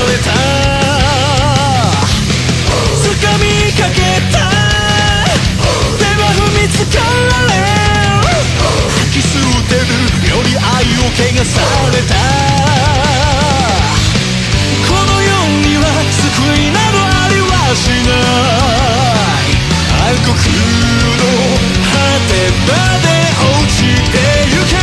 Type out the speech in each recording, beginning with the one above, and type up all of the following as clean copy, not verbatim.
れた掴みかけた手は踏みつかられ吐き捨てるより愛を汚されたこの世には救いなどありはしない暗黒の果てまで落ちてゆけ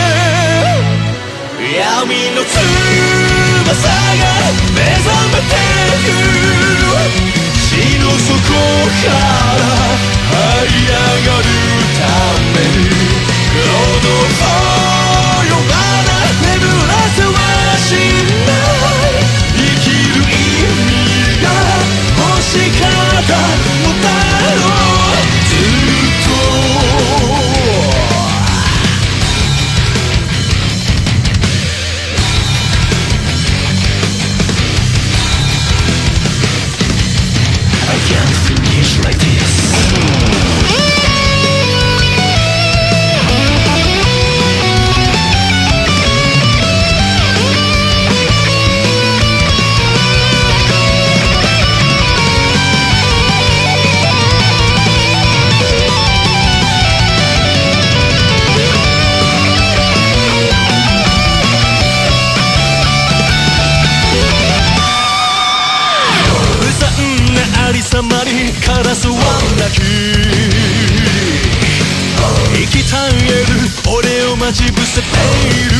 闇の翼が目覚めてく死の底から這い上がるためにロードフォーよまだ眠らせはしない生きる意味が欲しかったのだろうずっとlike this ありさまにカラスは鳴き息絶える俺を待ち伏せている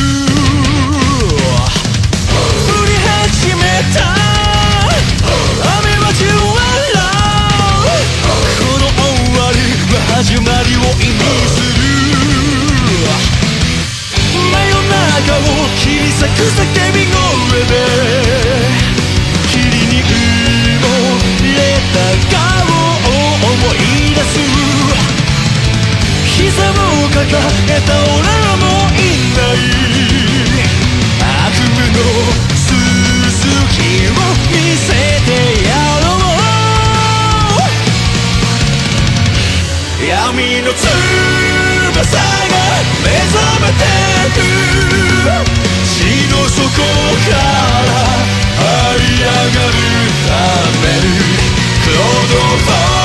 降り始めた雨はじわらこの終わりは始まりを意味する真夜中を切り裂く叫び声で霧に顔を思い出す膝を抱えた俺はもういない悪夢の続きを見せてやろう闇の翼が目覚めてく死の底から這い上がるためにロードフォー